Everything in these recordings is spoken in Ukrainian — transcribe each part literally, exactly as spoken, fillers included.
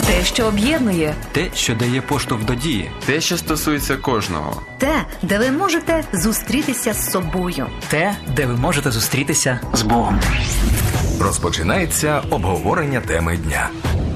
Те, що об'єднує. Те, що дає поштовх до дії. Те, що стосується кожного. Те, де ви можете зустрітися з собою. Те, де ви можете зустрітися з Богом. Розпочинається обговорення теми дня.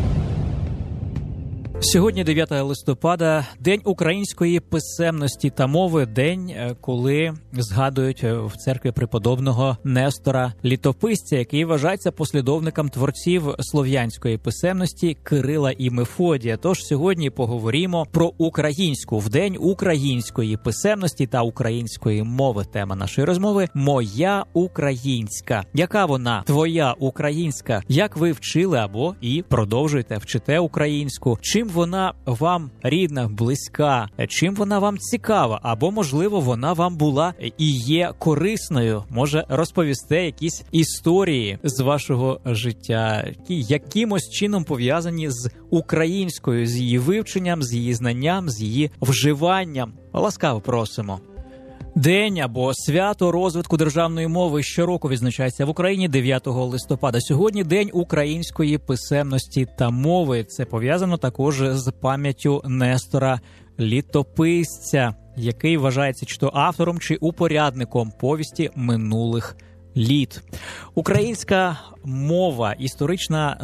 Сьогодні дев'яте листопада, День української писемності та мови, день, коли згадують в церкві преподобного Нестора Літописця, який вважається послідовником творців слов'янської писемності Кирила і Мефодія. Тож сьогодні поговоримо про українську, в День української писемності та української мови. Тема нашої розмови – «Моя українська». Яка вона, твоя українська? Як ви вчили або і продовжуєте вчите українську? Чим вона вам рідна, близька, чим вона вам цікава, або, можливо, вона вам була і є корисною. Може, розповісте якісь історії з вашого життя, які якимось чином пов'язані з українською, з її вивченням, з її знанням, з її вживанням. Ласкаво просимо. День або свято розвитку державної мови щороку відзначається в Україні дев'ятого листопада. Сьогодні День української писемності та мови. Це пов'язано також з пам'яттю Нестора Літописця, який вважається чи то автором, чи упорядником повісті минулих літ. Українська мова, історична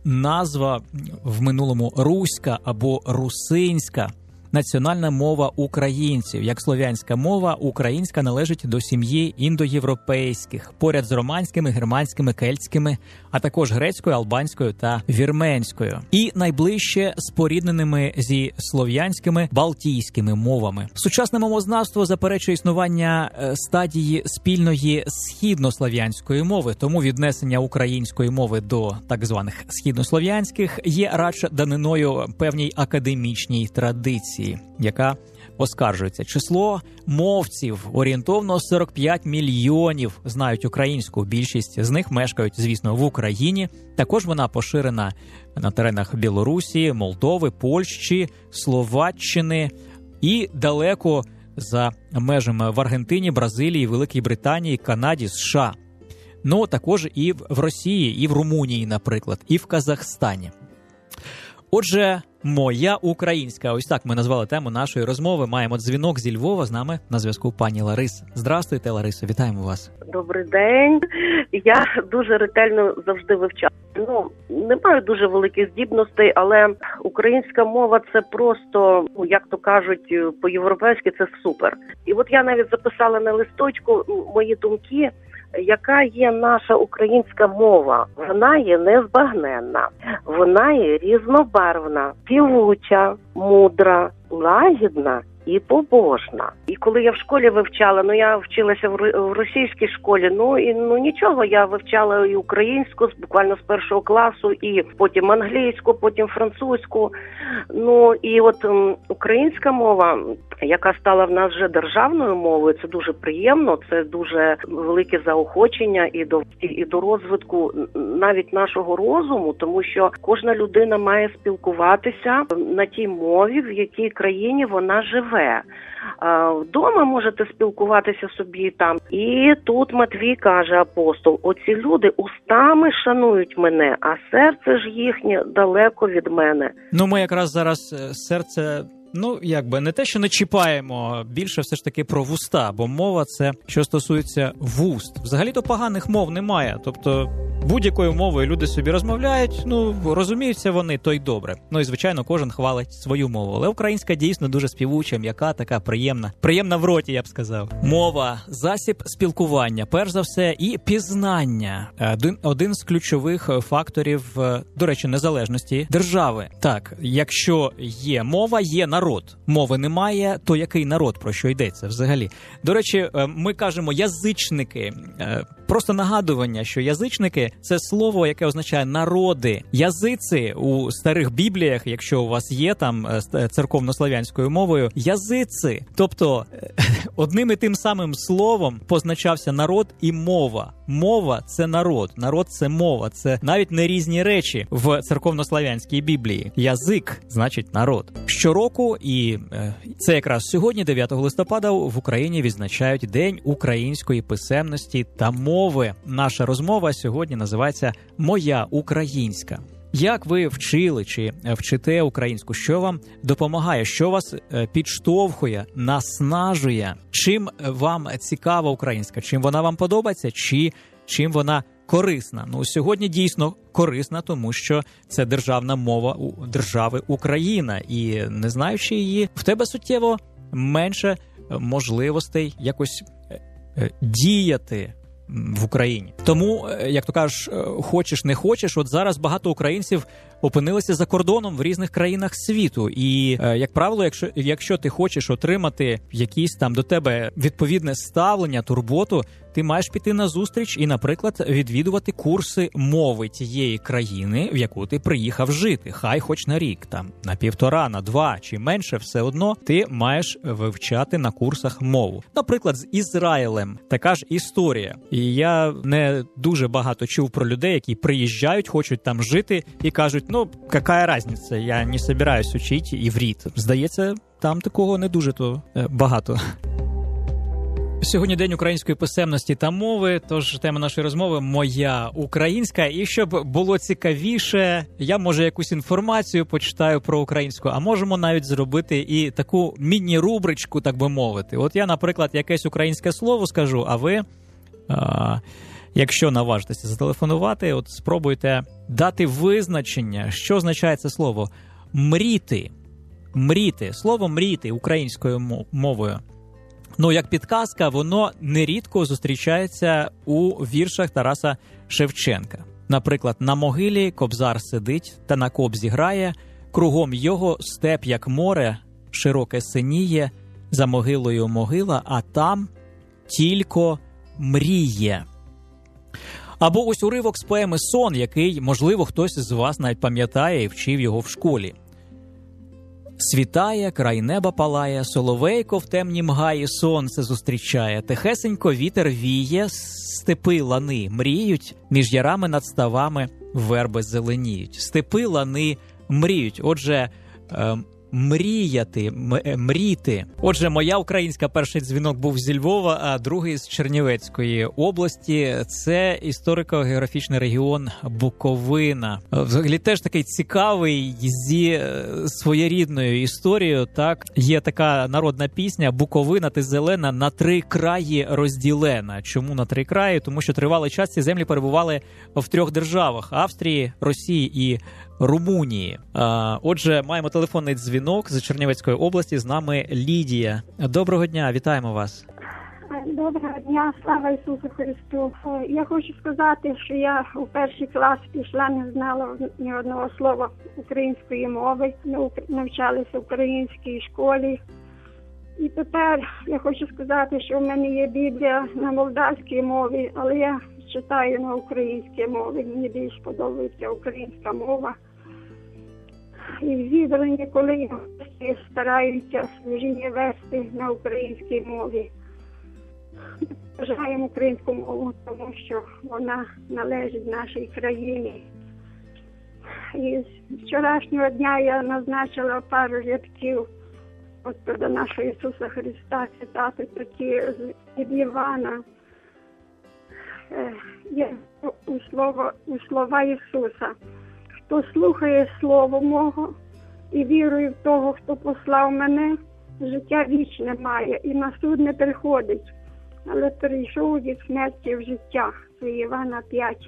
назва в минулому руська або русинська. Національна мова українців. Як слов'янська мова, українська належить до сім'ї індоєвропейських, поряд з романськими, германськими, кельтськими, а також грецькою, албанською та вірменською. І найближче спорідненими зі слов'янськими балтійськими мовами. Сучасне мовознавство заперечує існування стадії спільної східнослов'янської мови, тому віднесення української мови до так званих східнослов'янських є радше даниною певній академічній традиції, яка оскаржується. Число мовців орієнтовно сорок п'ять мільйонів знають українську. Більшість з них мешкають, звісно, в Україні. Також вона поширена на теренах Білорусі, Молдови, Польщі, Словаччини і далеко за межами в Аргентині, Бразилії, Великій Британії, Канаді, США. Ну, також і в Росії, і в Румунії, наприклад, і в Казахстані. Отже, «Моя українська». Ось так ми назвали тему нашої розмови. Маємо дзвінок зі Львова. З нами на зв'язку пані Лариса. Здравствуйте, Ларисо, вітаємо вас. Добрий день. Я дуже ретельно завжди вивчала. Ну, не маю дуже великих здібностей, але українська мова – це просто, ну, як то кажуть, по-європейськи це супер. І от я навіть записала на листочку мої думки, яка є наша українська мова. Вона є незбагненна, вона є різнобарвна, співуча, мудра, лагідна і побожна. І коли я в школі вивчала, ну я вчилася в російській школі, ну і ну нічого, я вивчала і українську буквально з першого класу, і потім англійську, потім французьку. Ну і от м, українська мова, яка стала в нас вже державною мовою, це дуже приємно, це дуже велике заохочення і до і до розвитку навіть нашого розуму, тому що кожна людина має спілкуватися на тій мові, в якій країні вона живе. Вдома можете спілкуватися собі там. І тут Матвій каже, апостол, оці люди устами шанують мене, а серце ж їхнє далеко від мене. Ну, ми якраз зараз серце... Ну, якби не те, що не чіпаємо, більше все ж таки про вуста, бо мова – це, що стосується вуст. Взагалі-то поганих мов немає, тобто будь-якою мовою люди собі розмовляють, ну, розуміються вони, то й добре. Ну і, звичайно, кожен хвалить свою мову, але українська дійсно дуже співуча, м'яка, така приємна. Приємна в роті, я б сказав. Мова – засіб спілкування, перш за все, і пізнання. Один, один з ключових факторів, до речі, незалежності держави. Так, якщо є мова, є народ. Народ. Мови немає, то який народ, про що йдеться взагалі? До речі, ми кажемо язичники. Просто нагадування, що язичники – це слово, яке означає народи. Язиці у старих бібліях, якщо у вас є там церковнослов'янською мовою, язиці. Тобто одним і тим самим словом позначався народ і мова. Мова – це народ, народ – це мова. Це навіть не різні речі в церковнослов'янській Біблії. Язик – значить народ. Щороку, і це якраз сьогодні, дев'ятого листопада, в Україні відзначають День української писемності та мови. Наша розмова сьогодні називається «Моя українська». Як ви вчили чи вчите українську? Що вам допомагає? Що вас підштовхує, наснажує? Чим вам цікава українська? Чим вона вам подобається? Чи чим вона корисна? Ну, сьогодні дійсно корисна, тому що це державна мова у держави Україна. І не знаючи її, в тебе суттєво менше можливостей якось діяти в Україні. Тому, як то кажеш, хочеш не хочеш, от зараз багато українців опинилися за кордоном в різних країнах світу. І, як правило, якщо, якщо ти хочеш отримати якісь там до тебе відповідне ставлення, турботу, ти маєш піти на зустріч і, наприклад, відвідувати курси мови тієї країни, в яку ти приїхав жити. Хай хоч на рік, там, на півтора, на два чи менше, все одно ти маєш вивчати на курсах мову. Наприклад, з Ізраїлем така ж історія. І я не дуже багато чув про людей, які приїжджають, хочуть там жити і кажуть, ну, яка різниця, я не собираюсь учити іврит. Здається, там такого не дуже-то багато. Сьогодні День української писемності та мови, тож тема нашої розмови «Моя українська». І щоб було цікавіше, я, може, якусь інформацію почитаю про українську, а можемо навіть зробити і таку міні-рубричку, так би мовити. От я, наприклад, якесь українське слово скажу, а ви, а, якщо наважитеся зателефонувати, от спробуйте дати визначення, що означає це слово «мріти». Мріти. Слово «мріти» українською мовою. Ну, як підказка, воно нерідко зустрічається у віршах Тараса Шевченка. Наприклад, «На могилі кобзар сидить, та на кобзі грає, кругом його степ, як море, широке синіє, за могилою могила, а там тільки мріє». Або ось уривок з поеми «Сон», який, можливо, хтось з вас навіть пам'ятає і вчив його в школі. Світає, край неба палає, соловейко в темнім гаї сонце зустрічає, тихесенько вітер віє, степи лани мріють, між ярами над ставами верби зеленіють. Степи лани мріють. Отже, е, мріяти, мріти. Отже, моя українська, перший дзвінок був зі Львова, а другий з Чернівецької області. Це історико-географічний регіон Буковина. Взагалі теж такий цікавий зі своєрідною історією. Так, є така народна пісня «Буковина, ти зелена, на три краї розділена». Чому на три краї? Тому що тривалий час ці землі перебували в трьох державах – Австрії, Росії і Румунії. Отже, маємо телефонний дзвінок з Чернівецької області. З нами Лідія. Доброго дня, вітаємо вас. Доброго дня, слава Ісусу Христу. Я хочу сказати, що я у перший клас пішла, не знала ні одного слова української мови, ми навчалися в українській школі. І тепер я хочу сказати, що в мене є Біблія на молдавській мові, але я читаю на українській мові, мені більш подобається українська мова. І в зібранні, коли гості стараються служіння вести на українській мові. Бажаємо українську мову, тому що вона належить нашій країні. І з вчорашнього дня я назначила пару рядків Господа нашого Ісуса Христа, цитати такі від Івана. Є у, слово, у слова Ісуса. Хто слухає Слово мого і вірує в того, хто послав мене, життя вічне має і на суд не приходить, але перейшов від смерті в життя. Це Івана п'ять.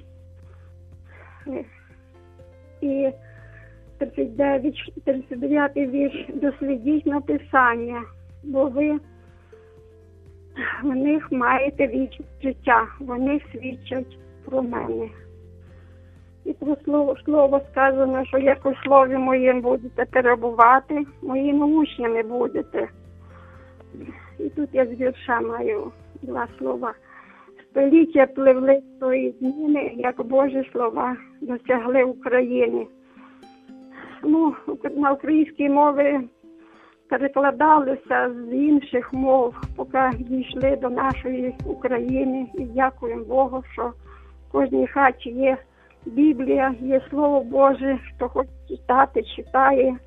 І тридцять дев'ятий вірш. Дослідіть написання, бо ви в них маєте вічне життя, вони свідчать про мене. І про слово, слово сказано, що як у слові моїм будете перебувати, моїми учнями будете. І тут я з вірша маю два слова. Століття пливли тої зміни, як Божі слова досягли України. Ну, на українській мові перекладалися з інших мов, поки дійшли до нашої України. І дякуємо Богу, що в кожній хаті є Біблія, є Слово Боже, хто хоче читати, читає.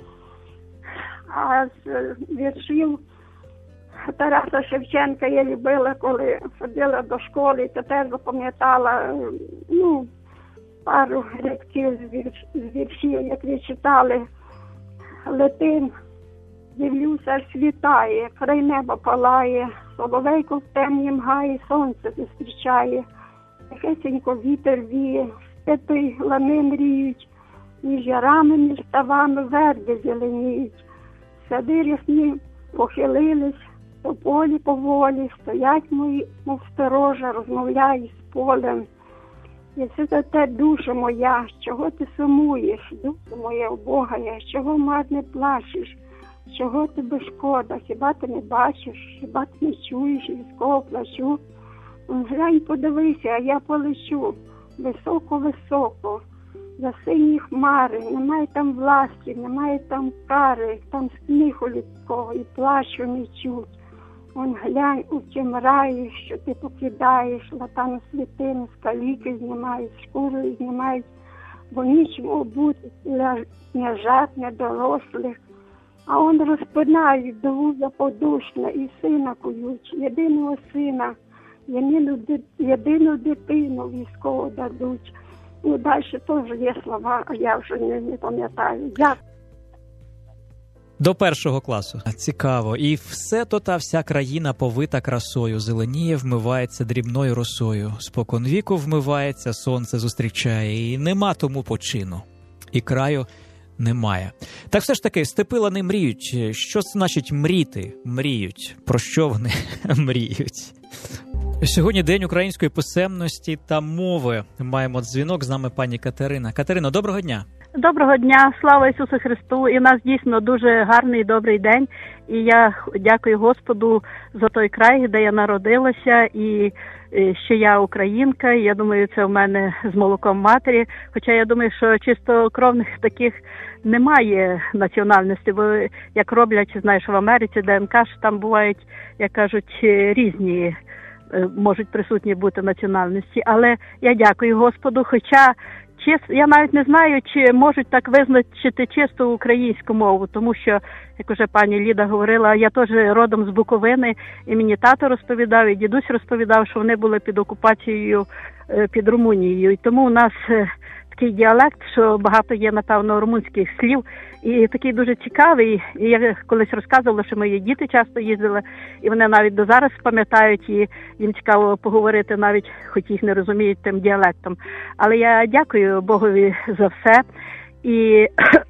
А з віршів Тараса Шевченка я любила, коли ходила до школи, і тепер запам'ятала, ну, пару рядків з, вірш, з віршів, як ви читали. Летим, дивлюся, світає, край неба палає, соловейко в темнім гаї сонце зустрічає. Тихесенько вітер віє, степи лани мріють, між ярами, між ставами верби зеленіють. Сади рясні похилились, по полі поволі, стоять мої, мов сторожа, розмовляють з полем. І все за те, душа моя, чого ти сумуєш, душа моя убогая, чого марне плачеш, чого тобі шкода, хіба ти не бачиш, хіба ти не чуєш людського плачу? Глянь, подивися, а я полечу, високо-високо, за сині хмари, немає там власті, немає там кари, там сміху людського і плачу не чуть. Он глянь у тім раї, що ти покидаєш, латану світину, скаліки знімають, шкуру знімають, бо нічим обути для княжат недорослих. А он розпинають до вуза подушна і сина кують, єдиного сина, єдину, єдину дитину військову дадуть. Ну, далі теж є слова, а я вже не, не пам'ятаю. Дякую. До першого класу. Цікаво. І все то та вся країна повита красою, зеленіє, вмивається дрібною росою. Спокон віку вмивається, сонце зустрічає, і нема тому почину. І краю немає. Так все ж таки, степи лани мріють. Що значить мріти? Мріють. Про що вони мріють? Сьогодні День української писемності та мови. Маємо дзвінок, з нами пані Катерина. Катерино, доброго дня. Доброго дня, слава Ісусу Христу. І у нас дійсно дуже гарний, добрий день. І я дякую Господу за той край, де я народилася, і що я українка. Я думаю, це в мене з молоком матері. Хоча я думаю, що чистокровних таких немає національності, бо як роблять, знаєш, в Америці, ДНК, що там бувають, як кажуть, різні можуть присутні бути національності. Але я дякую Господу, хоча я навіть не знаю, чи можуть так визначити чисту українську мову, тому що, як уже пані Ліда говорила, я теж родом з Буковини, і мені тато розповідав, і дідусь розповідав, що вони були під окупацією, під Румунією. І тому у нас такий діалект, що багато є, напевно, румунських слів, і такий дуже цікавий. І я колись розказувала, що мої діти часто їздили, і вони навіть до зараз пам'ятають, і їм цікаво поговорити, навіть хоч їх не розуміють тим діалектом. Але я дякую Богові за все. І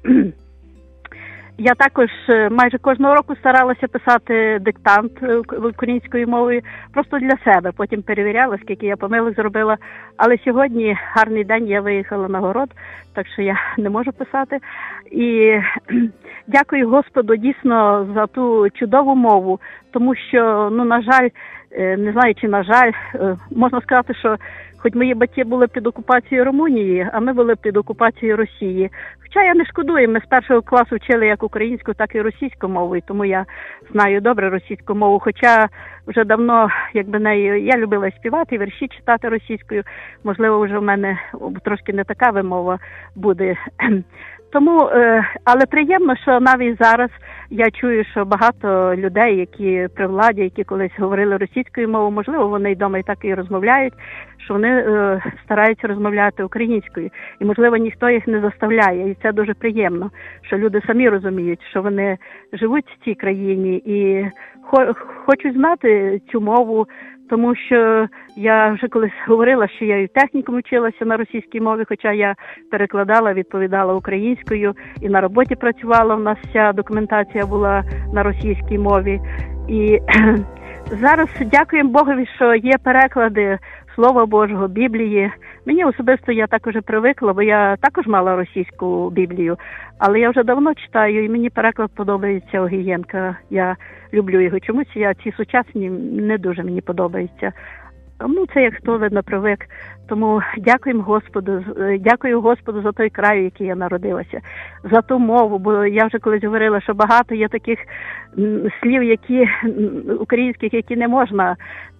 я також майже кожного року старалася писати диктант українською мовою просто для себе. Потім перевіряла, скільки я помилок зробила. Але сьогодні гарний день, я виїхала на город, так що я не можу писати. І дякую Господу дійсно за ту чудову мову, тому що, ну, на жаль, не знаю, чи на жаль, можна сказати, що хоч мої батьки були під окупацією Румунії, а ми були під окупацією Росії. Хоча я не шкодую, ми з першого класу вчили як українську, так і російську мову, і тому я знаю добре російську мову. Хоча вже давно, якби нею, я любила співати, вірші читати російською. Можливо, вже в мене трошки не така вимова буде. Тому, але приємно, що навіть зараз я чую, що багато людей, які при владі, які колись говорили російською мовою, можливо, вони й вдома і так і розмовляють, що вони е, стараються розмовляти українською. І, можливо, ніхто їх не заставляє. І це дуже приємно, що люди самі розуміють, що вони живуть в цій країні і хо- хочуть знати цю мову, тому що я вже колись говорила, що я і в технікумі вчилася на російській мові, хоча я перекладала, відповідала українською, і на роботі працювала, у нас вся документація була на російській мові. І зараз дякуємо Богові, що є переклади Слова Божого, Біблії. Мені особисто я також привикла, бо я також мала російську Біблію, але я вже давно читаю, і мені переклад подобається Огієнка. Я люблю його. Чомусь я ці сучасні не дуже мені подобаються. Ну, це як хто, видно, привик. Тому дякуємо Господу, дякую Господу за той край, в який я народилася, за ту мову, бо я вже колись говорила, що багато є таких слів, які українських, які не можна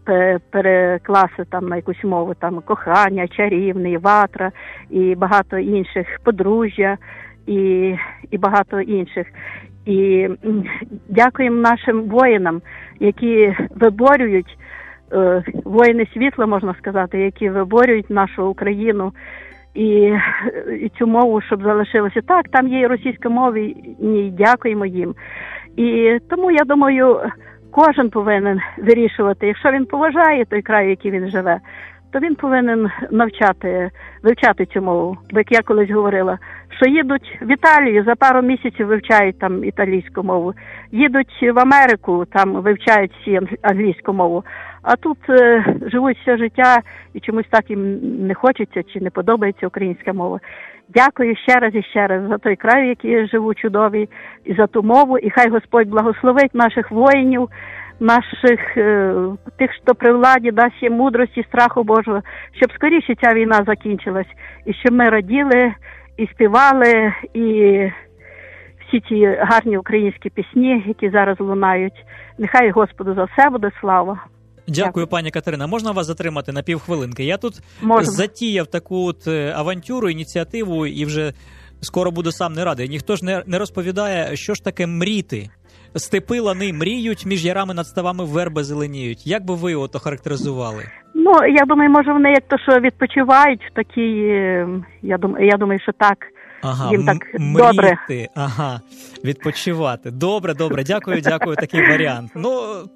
перекласти там на якусь мову, там кохання, чарівний, ватра і багато інших, подружжя і, і багато інших. І дякуємо нашим воїнам, які виборюють, воїни світла, можна сказати, які виборюють нашу Україну. І, і цю мову, щоб залишилося. Так, там є і російськомовні, дякуємо їм. І тому, я думаю, кожен повинен вирішувати, якщо він поважає той край, в який він живе, то він повинен навчати, вивчати цю мову. Бо, як я колись говорила, що їдуть в Італію, за пару місяців вивчають там італійську мову. Їдуть в Америку, там вивчають всі англійську мову. А тут е, живуть все життя і чомусь так їм не хочеться чи не подобається українська мова. Дякую ще раз і ще раз за той край, в який я живу, чудовий, і за ту мову. І хай Господь благословить наших воїнів, наших, е, тих, що при владі, дасть їм мудрості, страху Божого, щоб скоріше ця війна закінчилась. І щоб ми раділи, і співали, і всі ці гарні українські пісні, які зараз лунають. Нехай Господу за все буде слава. Дякую, Дякую, пані Катерина. Можна вас затримати на півхвилинки? Я тут Можна. затіяв таку от авантюру, ініціативу, і вже скоро буду сам не радий. Ніхто ж не, не розповідає, що ж таке мріти. Степи, лани мріють, між ярами над ставами верби зеленіють. Як би ви от охарактеризували? Ну, я думаю, може вони як то, що відпочивають в такій, я думаю, я думаю, що так. Ага, їм так м- добре. мріти, ага, відпочивати. Добре, добре, дякую, дякую, такий варіант. Ну,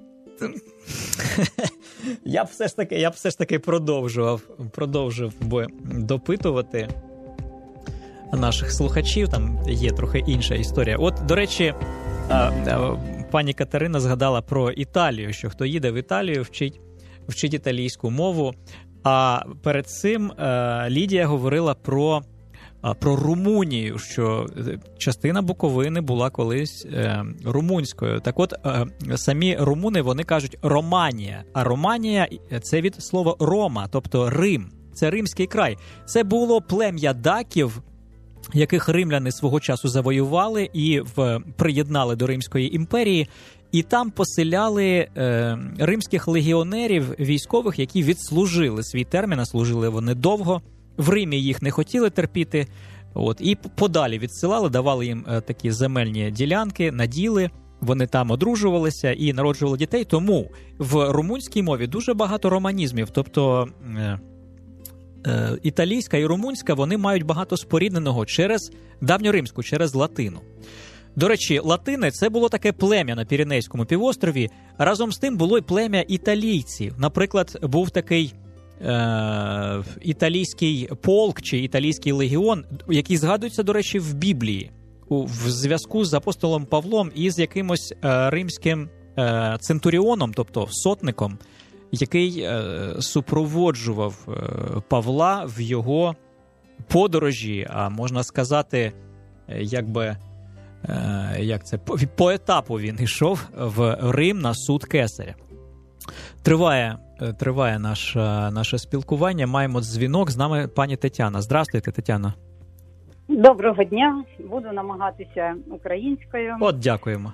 я б все ж таки, я б все ж таки продовжував, продовжив би допитувати наших слухачів, там є трохи інша історія. От, до речі, пані Катерина згадала про Італію, що хто їде в Італію, вчить, вчить італійську мову. А перед цим Лідія говорила про, про Румунію, що частина Буковини була колись румунською. Так от, самі румуни, вони кажуть Романія, а Романія – це від слова Рома, тобто Рим. Це римський край. Це було плем'я даків, яких римляни свого часу завоювали і в, приєднали до Римської імперії, і там поселяли е, римських легіонерів, військових, які відслужили свій термін, а служили вони довго. В Римі їх не хотіли терпіти, от, і подалі відсилали, давали їм е, такі земельні ділянки, наділи, вони там одружувалися і народжували дітей, тому в румунській мові дуже багато романізмів, тобто е, е, італійська і румунська, вони мають багато спорідненого через давньоримську, через латину. До речі, латини – це було таке плем'я на Піренейському півострові, разом з тим було й плем'я італійців. Наприклад, був такий е, італійський полк чи італійський легіон, який згадується, до речі, в Біблії, у, в зв'язку з апостолом Павлом і з якимось е, римським е, центуріоном, тобто сотником, який е, супроводжував е, Павла в його подорожі, а можна сказати, е, якби, е, як це, по, по етапу він йшов в Рим на суд Кесаря. Триває, триває наше, наше спілкування, маємо дзвінок, з нами пані Тетяна. Здравствуйте, Тетяна. Доброго дня, буду намагатися українською. От, дякуємо.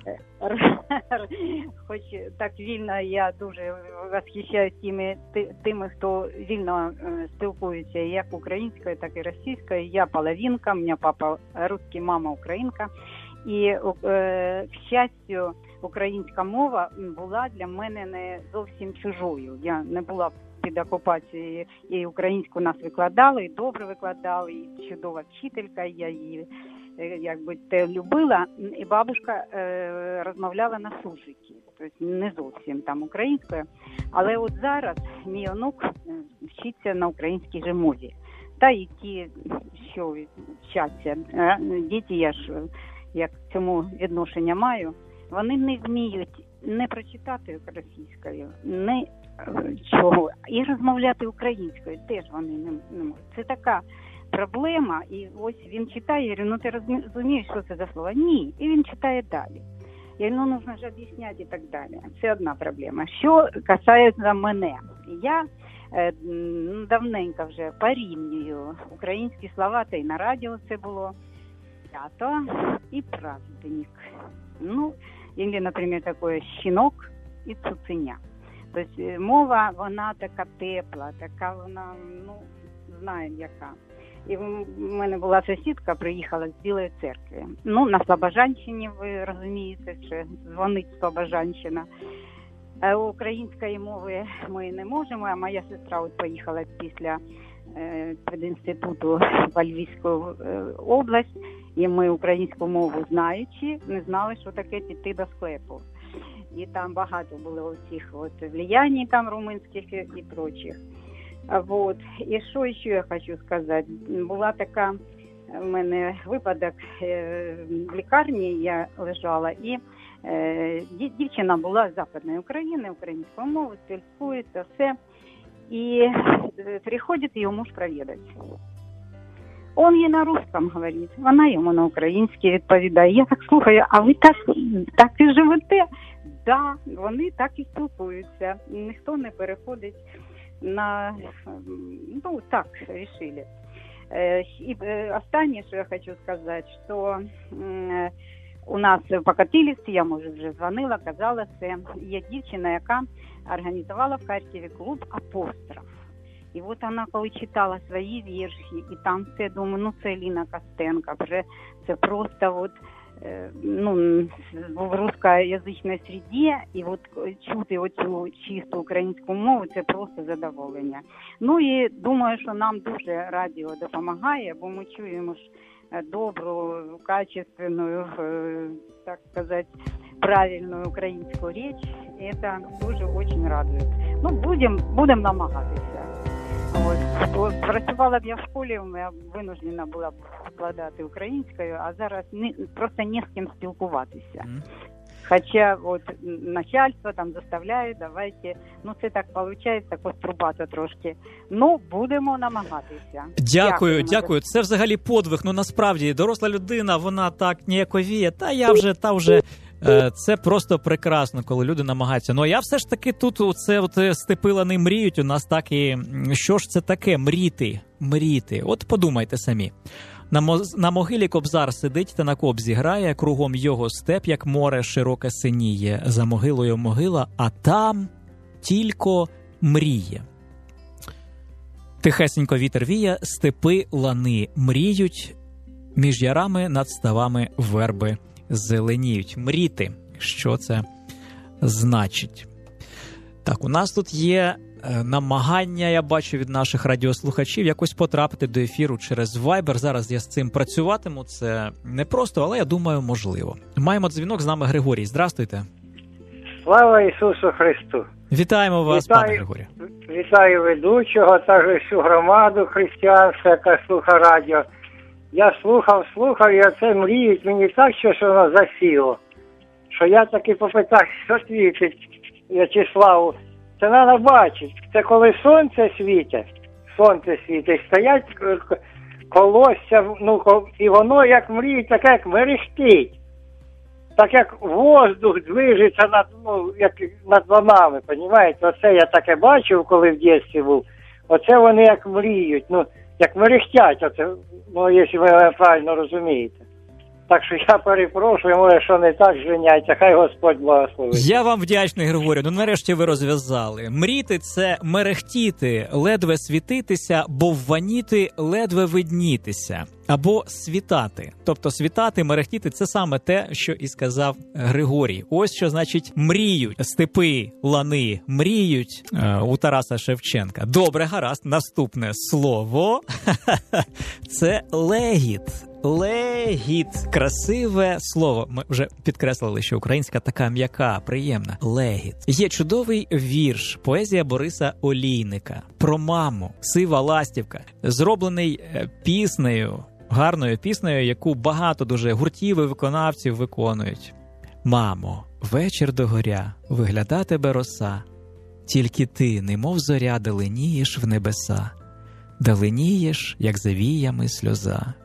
Хоч так вільно, я дуже восхищаюсь тими, тими, хто вільно спілкується як українською, так і російською. Я половинка, у мене папа русский, мама українка. І, к щастю, українська мова була для мене не зовсім чужою. Я не була під окупацією, і українську нас викладали, і добре викладали, і чудова вчителька, я її якби те любила, і бабушка е, розмовляла на суржикі, тобто не зовсім там українською, але от зараз мій онук вчиться на українській же мові. Та і ті, що вчаться, діти, я ж як цьому відношення маю, вони не вміють не прочитати російською, не чого, і розмовляти українською теж вони не, не можуть. Це така проблема, і ось він читає, я говорю, ну ти розумієш, що це за слова? Ні, і він читає далі. Я говорю, ну, нужно ж об'ясняти і так далі. Це одна проблема. Що касається мене? Я е, давненько вже порівнюю українські слова, та й на радіо це було, свято і праздник. Ну, или, наприклад, такое щінок і цуценя. Тобто мова, вона така тепла, така вона, ну, знаємо яка. І в мене була сусідка, приїхала з Білої церкви. Ну, на Слобожанщині, ви розумієте, що дзвонить Слобожанщина. Української мови ми не можемо, а моя сестра от поїхала після пединституту в Львівську область, і ми українську мову знаючи, не знали, що таке піти до склепу. І там багато було цих от влиянь там румунських і, і прочих. Вот. І що ще я хочу сказати? Була така в мене випадок в лікарні, я лежала, і дівчина була з Западної України, українською мовою, спілкується, все. И приходит ее муж проведать. Он ей на русском говорит, вона йому на українській відповідає. Я так слухаю, а ви так, так і живете? Да, вони так і спілкуються. Ніхто не переходить на... Ну, так решили. І останнє, що я хочу сказати, що у нас в Покатилівці, я, може, вже дзвонила, казала, це є дівчина, яка організувала в Харкові клуб «Апостроф». І от вона, коли читала свої вірші, і там все, думаю, ну це Ліна Костенко, вже це просто от, ну, в русскоязичній середі, і от чути оцю чисту українську мову, це просто задоволення. Ну і думаю, що нам дуже радіо допомагає, бо ми чуємо ж добру, качественную, так сказать, правильную украинскую речь. И это тоже очень радует. Ну, будем, будем намагатися. От. Працювала б я в школі, я винуждена була б вкладати українською, а зараз не, просто не з ким спілкуватися. Mm. Хоча от начальство там заставляє, давайте, ну це так виходить, кострубато трошки. Ну, будемо намагатися. Дякую, дякую. дякую. Це взагалі подвиг. Ну, насправді, доросла людина, вона так ніяковіє. Та я вже, та вже, е, це просто прекрасно, коли люди намагаються. Ну, а я все ж таки тут, оце от степи лани мріють, у нас так і, що ж це таке, мріти, мріти. От подумайте самі. На, мо... на могилі Кобзар сидить та на кобзі грає, кругом його степ, як море широке синіє, за могилою могила, а там тільки мріє. Тихесенько вітер віє, степи лани мріють, між ярами над ставами верби зеленіють. Мріти, що це значить? Так, у нас тут є намагання, я бачу, від наших радіослухачів якось потрапити до ефіру через Viber. Зараз я з цим працюватиму. Це не просто, але я думаю, можливо. Маємо дзвінок, з нами Григорій. Здрастуйте. Слава Ісусу Христу. Вітаємо вас, вітаю, пане Григорію. Вітаю ведучого, також всю громаду християнську, яка слухає радіо. Я слухав, слухав, і оце мріють мені так, що воно засіло. Що я таки попитав, що світить В'ячеславу. Це треба бачити. Це коли сонце світить, сонце світить, стоять колосся, ну, і воно як мріє, таке як мерехтить. Так як воздух движеться над, ну, як над ланами, розумієте? Оце я таке бачив, коли в дитинстві був. Оце вони як мріють, ну, як мерехтять, оце, ну, якщо ви правильно розумієте. Так що я перепрошую, може, що не так, звиняйте, хай Господь благословить. Я вам вдячний, Григорію. Ну, нарешті ви розв'язали. Мріти – це мерехтіти, ледве світитися, бовваніти, ледве виднітися. Або світати. Тобто світати, мерехтіти – це саме те, що і сказав Григорій. Ось що значить мріють. Степи, лани мріють е, у Тараса Шевченка. Добре, гаразд. Наступне слово – це легіт. Легіт. Красиве слово. Ми вже підкреслили, що українська така м'яка, приємна. Легіт. Є чудовий вірш, поезія Бориса Олійника про маму, сива ластівка, зроблений піснею, гарною піснею, яку багато дуже гуртів і виконавців виконують. Мамо, вечір догоря, вигляда тебе роса, тільки ти, немов зоря, даленієш в небеса, даленієш, як за віями сльоза.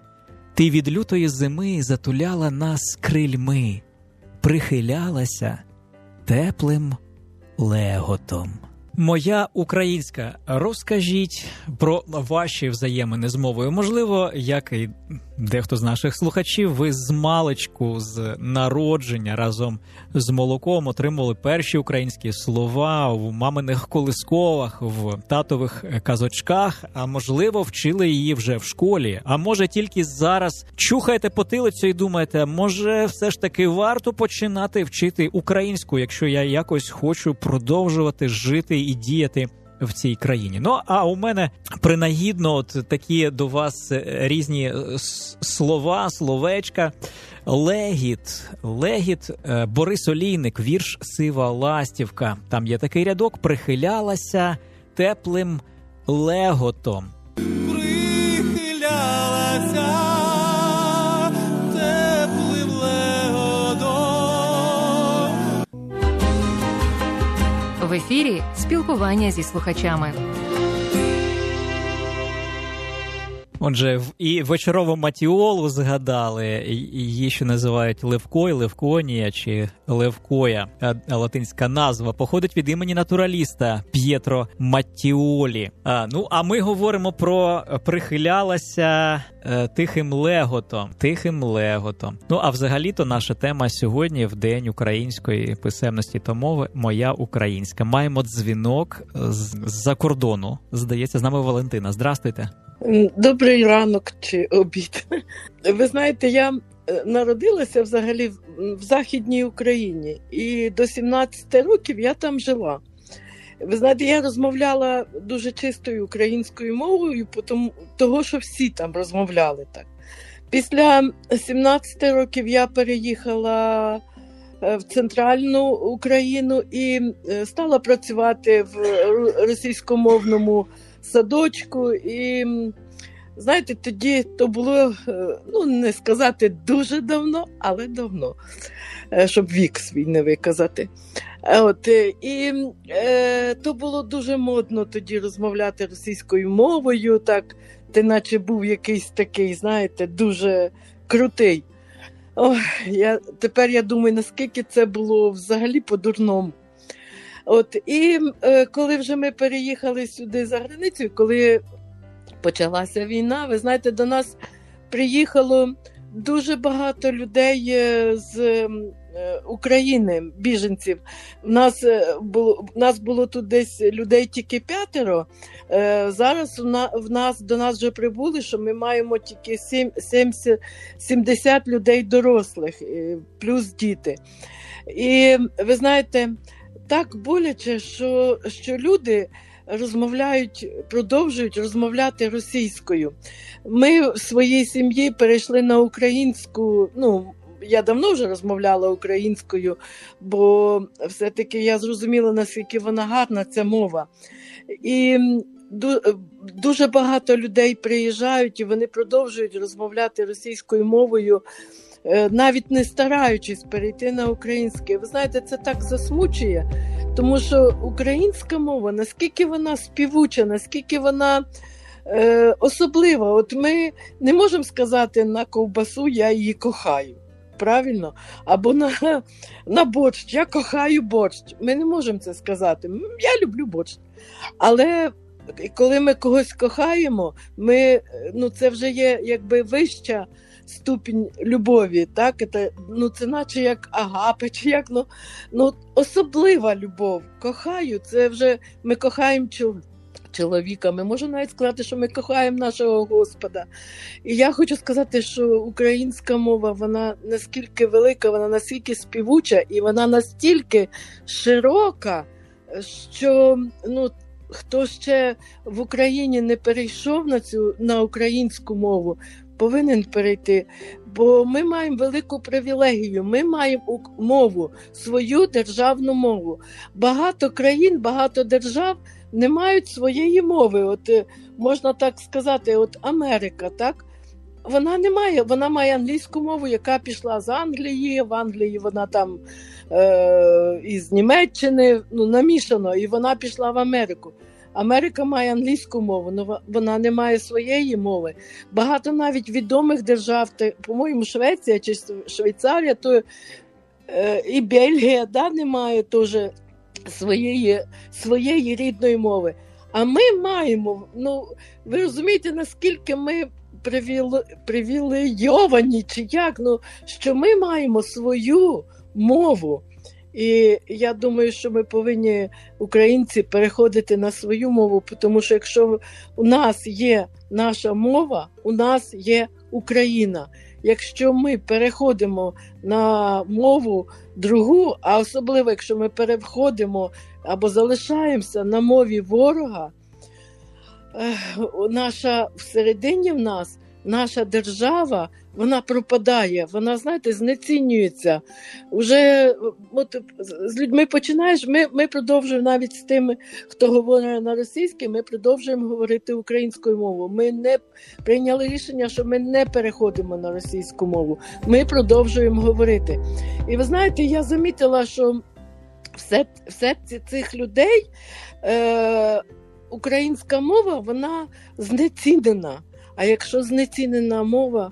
Ти від лютої зими затуляла нас крильми, прихилялася теплим леготом. Моя українська, розкажіть про ваші взаємини з мовою. Можливо, як і дехто з наших слухачів, ви з маличку, з народження разом з молоком отримували перші українські слова в маминих колисковах, в татових казочках, а можливо, вчили її вже в школі. А може, тільки зараз чухаєте потилицю і думаєте, може, все ж таки варто починати вчити українську, якщо я якось хочу продовжувати жити і діяти в цій країні. Ну, а у мене принагідно от такі до вас різні слова, словечка. Легіт, легіт, Борис Олійник, вірш «Сива ластівка». Там є такий рядок: прихилялася теплим леготом. Прихилялася теплим леготом. В ефірі спілкування зі слухачами. Отже, і вечорову матіолу згадали, її ще називають Левкой, Левконія чи Левкоя. Латинська назва походить від імені натураліста П'єтро Маттіолі. А, ну, а ми говоримо про прихилялася е, тихим леготом. Тихим леготом. Ну, а взагалі-то наша тема сьогодні, в День української писемності та мови, «Моя українська». Маємо дзвінок з-за кордону. Здається, з нами Валентина. Здрастуйте. Добрий ранок чи обід. Ви знаєте, я народилася взагалі в Західній Україні, і до сімнадцяти років я там жила. Ви знаєте, я розмовляла дуже чистою українською мовою, тому, того, що всі там розмовляли так. Після сімнадцяти років я переїхала в центральну Україну і стала працювати в російськомовному садочку, і, знаєте, тоді то було, ну, не сказати дуже давно, але давно, щоб вік свій не виказати. От, і е, то було дуже модно тоді розмовляти російською мовою, так, ти наче був якийсь такий, знаєте, дуже крутий. О, я, тепер я думаю, наскільки це було взагалі по-дурному. От, і е, коли вже ми переїхали сюди за границю, коли почалася війна, ви знаєте, до нас приїхало дуже багато людей з е, України, біженців. У нас було, у нас було тут десь людей тільки п'ятеро. Е, зараз у на, в нас, до нас вже прибули, що ми маємо тільки сімдесят, сімдесят людей дорослих, плюс діти. І ви знаєте, так боляче, що, що люди розмовляють, продовжують розмовляти російською. Ми в своїй сім'ї перейшли на українську, ну, я давно вже розмовляла українською, бо все-таки я зрозуміла, наскільки вона гарна, ця мова. І дуже багато людей приїжджають, і вони продовжують розмовляти російською мовою, навіть не стараючись перейти на українське. Ви знаєте, це так засмучує, тому що українська мова, наскільки вона співуча, наскільки вона е, особлива. От ми не можемо сказати на ковбасу «я її кохаю», правильно? Або на, на борщ «я кохаю борщ». Ми не можемо це сказати. Я люблю борщ. Але коли ми когось кохаємо, ми, ну, це вже є якби вища ступінь любові, так? Це, ну, це наче як агапе, чи як, ну, ну, особлива любов. Кохаю, це вже ми кохаємо чоловіка, ми можемо навіть сказати, що ми кохаємо нашого Господа. І я хочу сказати, що українська мова, вона наскільки велика, вона настільки співуча, і вона настільки широка, що, ну, хто ще в Україні не перейшов на цю, на українську мову, повинен перейти, бо ми маємо велику привілегію, ми маємо мову, свою державну мову. Багато країн, багато держав не мають своєї мови. От можна так сказати, от Америка, так? Вона не має, вона має англійську мову, яка пішла з Англії, в Англії вона там е, із Німеччини, ну, намішано, і вона пішла в Америку. Америка має англійську мову, але вона не має своєї мови. Багато навіть відомих держав, по-моєму, Швеція чи Швейцарія, то е, і Бельгія, да, не має теж своєї, своєї рідної мови. А ми маємо, ну, ви розумієте, наскільки ми привілейовані, чи як, ну, що ми маємо свою мову. І я думаю, що ми повинні, українці, переходити на свою мову, тому що якщо у нас є наша мова, у нас є Україна. якщо ми переходимо на мову другу, а особливо, якщо ми переходимо або залишаємося на мові ворога, наша всередині в нас, наша держава, вона пропадає, вона, знаєте, знецінюється. Уже от, з людьми починаєш, ми, ми продовжуємо навіть з тими, хто говорить на російській, ми продовжуємо говорити українською мовою. Ми не прийняли рішення, що ми не переходимо на російську мову. Ми продовжуємо говорити. І ви знаєте, я замітила, що все, все цих людей е, українська мова, вона знецінена. А якщо знецінена мова,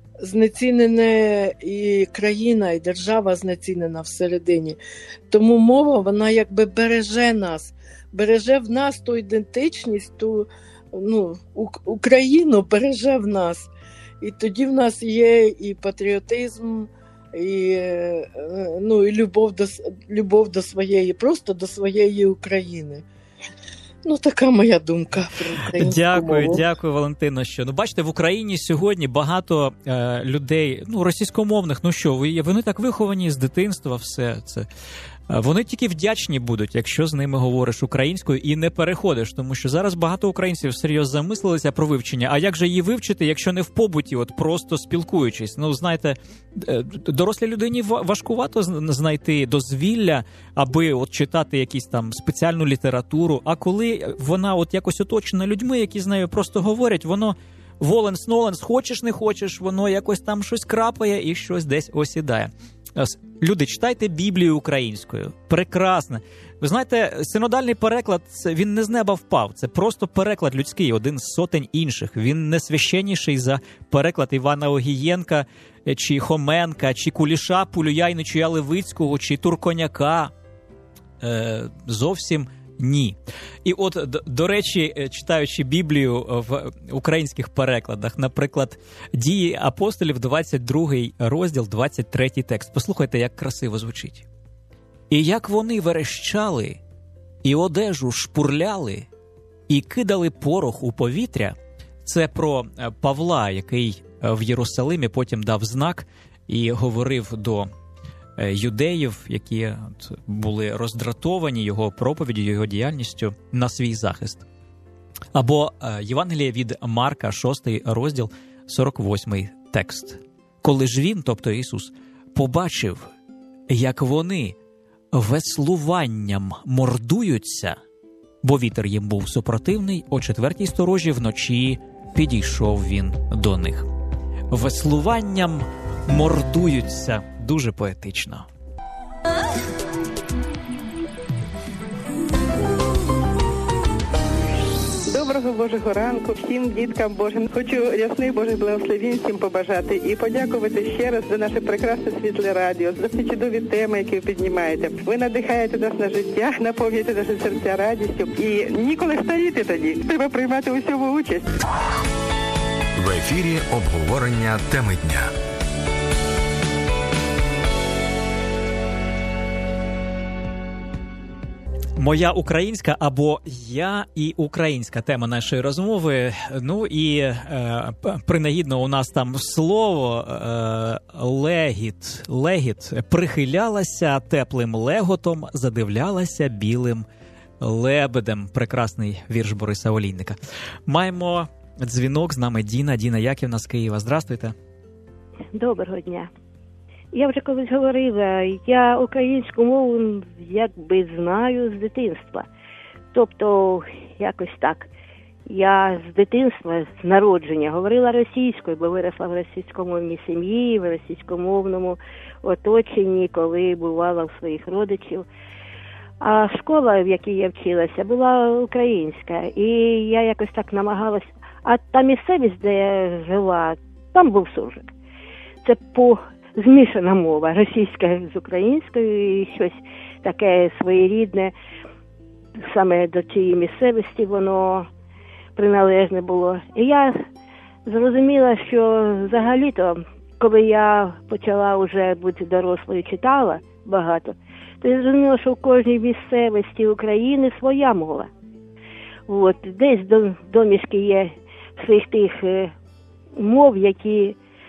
знецінена і країна, і держава знецінена всередині. Тому мова, вона якби береже нас, береже в нас ту ідентичність, ту, ну, Україну береже в нас. І тоді в нас є і патріотизм, і, ну, і любов до, любов до своєї, просто до своєї України. Ну, така моя думка про українську Дякую, мову. дякую, Валентино. Що, ну, бачите, в Україні сьогодні багато е, людей, ну, російськомовних, ну що, ви, вони так виховані з дитинства, все це. Вони тільки вдячні будуть, якщо з ними говориш українською і не переходиш, тому що зараз багато українців всерйоз замислилися про вивчення. А як же її вивчити, якщо не в побуті, от просто спілкуючись? Ну, знаєте, дорослій людині важкувато знайти дозвілля, аби от читати якісь там спеціальну літературу, а коли вона от якось оточена людьми, які з нею просто говорять, воно воленс-ноленс, хочеш не хочеш, воно якось там щось крапає і щось десь осідає. Люди, читайте Біблію українською. Прекрасно. Ви знаєте, синодальний переклад, він не з неба впав. Це просто переклад людський, один з сотень інших. Він не священніший за переклад Івана Огієнка, чи Хоменка, чи Куліша, Полюяйни, чи Левицького, чи Турконяка. Е, зовсім ні. І от, до, до речі, читаючи Біблію в українських перекладах, наприклад, «Дії апостолів», двадцять другий розділ, двадцять третій текст. Послухайте, як красиво звучить. «І як вони верещали, і одежу шпурляли, і кидали порох у повітря». Це про Павла, який в Єрусалимі потім дав знак і говорив до юдеїв, які були роздратовані його проповіддю, його діяльністю на свій захист. Або Євангеліє від Марка, шостий розділ, сорок восьмий текст. «Коли ж він, тобто Ісус, побачив, як вони веслуванням мордуються, бо вітер їм був супротивний, о четвертій сторожі вночі підійшов він до них». Веслуванням мордуються. Дуже поетично. Доброго Божого ранку всім діткам Божим. Хочу рясних Божих благословень всім побажати і подякувати ще раз за наше прекрасне світле радіо, за ці чудові теми, які ви піднімаєте. Ви надихаєте нас на життя, наповнюєте наші серця радістю і ніколи старіти тоді. Треба приймати у всьому участь. В ефірі обговорення теми дня. Моя українська або я і українська тема нашої розмови. Ну і е, принагідно у нас там слово е, легіт, легіт. Прихилялася теплим леготом, задивлялася білим лебедем. Прекрасний вірш Бориса Олійника. Маємо дзвінок, з нами Діна. Діна Яківна з Києва. Здравствуйте. Доброго дня. Я вже колись говорила, я українську мову якби знаю з дитинства. Тобто, якось так. Я з дитинства, з народження говорила російською, бо виросла в російськомовній сім'ї, в російськомовному оточенні, коли бувала у своїх родичів. А школа, в якій я вчилася, була українська. І я якось так намагалась. А та місцевість, де я жила, там був суржик. Це по... змішана мова, російська з українською, і щось таке своєрідне, саме до цієї місцевості воно приналежне було. І я зрозуміла, що взагалі-то, коли я почала вже бути дорослою, читала багато, то я зрозуміла, що в кожній місцевості України своя мова. От, десь домішки є всіх тих мов, які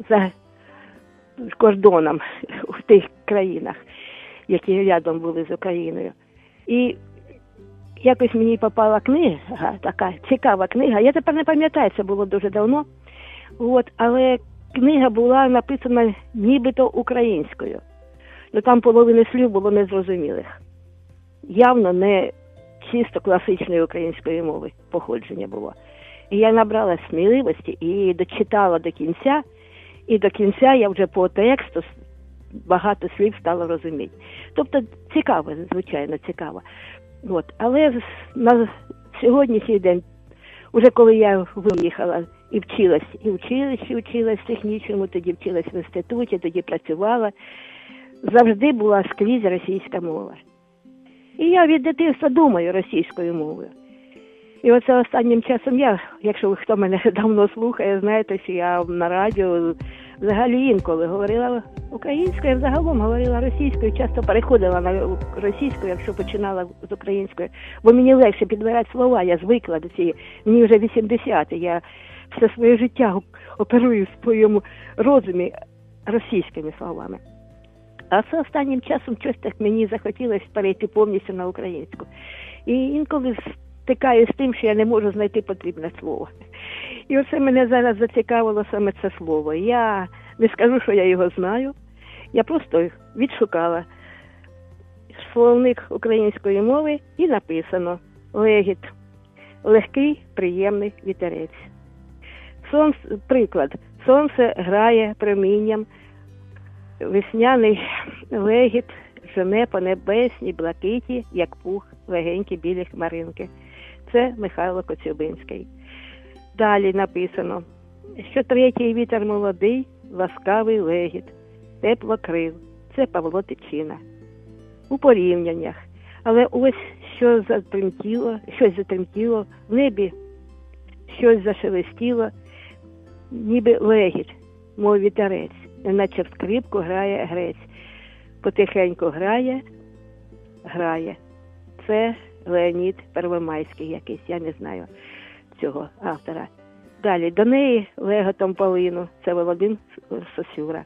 за кордоном в тих країнах, які рядом були з Україною. І якось мені попала книга, така цікава книга. Я тепер не пам'ятаю, це було дуже давно. От, але книга була написана нібито українською. Ну там половина слів було незрозумілих. Явно не чисто класичної української мови походження було. І я набрала сміливості і дочитала до кінця. І до кінця я вже по тексту багато слів стала розуміти. Тобто цікаво, звичайно, цікаво. От. Але на сьогоднішній день, уже коли я виїхала і вчилась, і в училищі вчилась технічному, тоді вчилась в інституті, тоді працювала, завжди була скрізь російська мова. І я від дитинства думаю російською мовою. І оце останнім часом я, якщо хто мене давно слухає, знаєте, що я на радіо взагалі інколи говорила українською, загалом говорила російською, часто переходила на російську, якщо починала з української, бо мені легше підбирати слова, я звикла до цієї, мені вже вісімдесят, я все своє життя оперую в своєму розумі російськими словами. А це останнім часом щось так мені захотілося перейти повністю на українську. І інколи стикаюсь з тим, що я не можу знайти потрібне слово. І оце мене зараз зацікавило саме це слово. Я не скажу, що я його знаю. Я просто відшукала словник української мови і написано легіт. Легкий, приємний вітерець. Сонце, приклад. Сонце грає промінням, весняний легіт жене по небесній блакиті, як пух, легенькі білі хмаринки. Це Михайло Коцюбинський. Далі написано, що третій вітер молодий, ласкавий легіт, тепло крил. Це Павло Тичина. У порівняннях. Але ось що затремтіло, щось затремтіло, в небі щось зашелестіло, ніби легіт, мов вітерець, неначе в скрипку грає грець. Потихеньку грає, грає. Це Леонід Первомайський якийсь, я не знаю цього автора. Далі, до неї леготом полину, це Володимир Сосюра.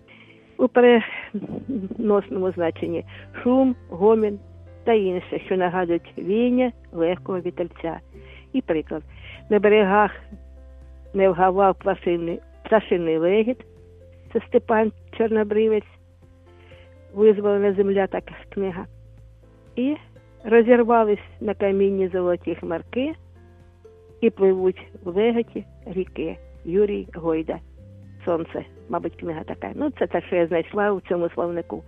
У переносному значенні шум, гомін та інше, що нагадують віяння легкого вітерця. І приклад. На берегах не вгавав пташиний, пташиний легіт, це Степан Чорнобривець, визволена земля, така книга. І розірвались на камінні золоті хмарки і пливуть в леготі ріки. Юрій Гойда. Сонце, мабуть, книга така. Ну, це те, що я знайшла у цьому словнику.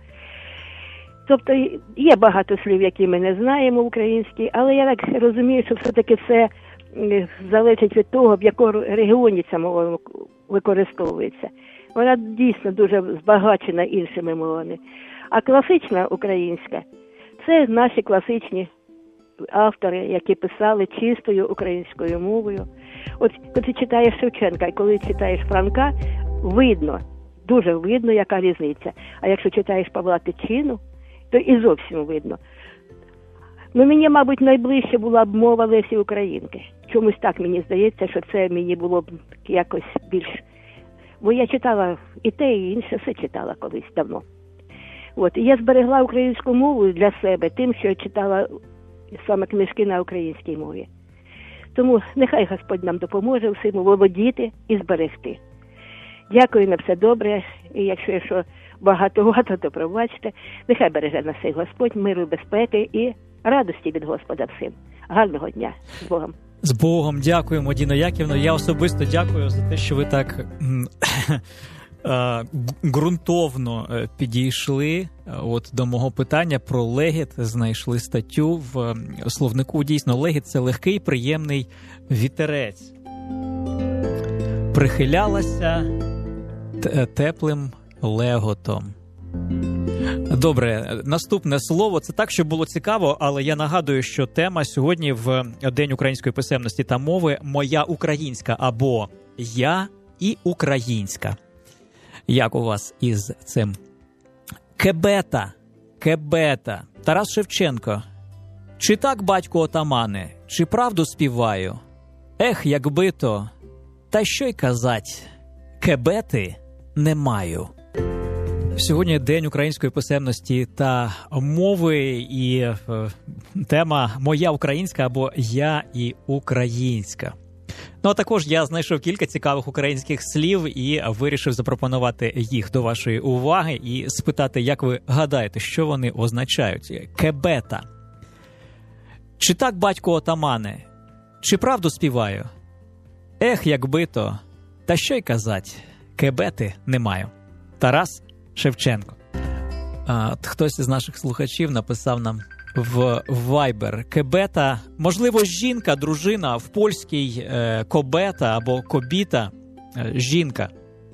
Тобто є багато слів, які ми не знаємо українські, але я так розумію, що все-таки це залежить від того, в якому регіоні ця мова використовується. Вона дійсно дуже збагачена іншими мовами. А класична українська – це наші класичні автори, які писали чистою українською мовою. От коли читаєш Шевченка і коли читаєш Франка, видно, дуже видно, яка різниця. А якщо читаєш Павла Тичину, то і зовсім видно. Ну, мені, мабуть, найближче була б мова Лесі Українки. Чомусь так мені здається, що це мені було б якось більш... Бо я читала і те, і інше, все читала колись давно. От, і я зберегла українську мову для себе тим, що я читала саме книжки на українській мові. Тому нехай Господь нам допоможе всім володіти і зберегти. Дякую, на все добре. І якщо я що багато-багато, то пробачте. Нехай береже нас цей Господь, миру, безпеки і радості від Господа всім. Гарного дня. З Богом. З Богом. Дякуємо, Діно Яківно. Я особисто дякую за те, що ви так ґрунтовно підійшли от до мого питання про легіт, знайшли статтю в словнику. Дійсно, легіт – це легкий, приємний вітерець. Прихилялася теплим леготом. Добре, наступне слово. Це так, що було цікаво, але я нагадую, що тема сьогодні в День української писемності та мови «Моя українська» або «Я і українська». Як у вас із цим? Кебета, кебета. Тарас Шевченко. Чи так, батько отамане, чи правду співаю? Ех, якби то, та що й казать, кебети не маю. Сьогодні День української писемності та мови, і е, тема «Моя українська» або «Я і українська». Ну, а також я знайшов кілька цікавих українських слів і вирішив запропонувати їх до вашої уваги і спитати, як ви гадаєте, що вони означають. Кебета. Чи так, батько отамане? Чи правду співаю? Ех, якби то. Та що й казать, кебети не маю. Тарас Шевченко. А, хтось із наших слухачів написав нам в Viber. Кебета, можливо, жінка, дружина, в польській е, кобета або кобіта, е, жінка.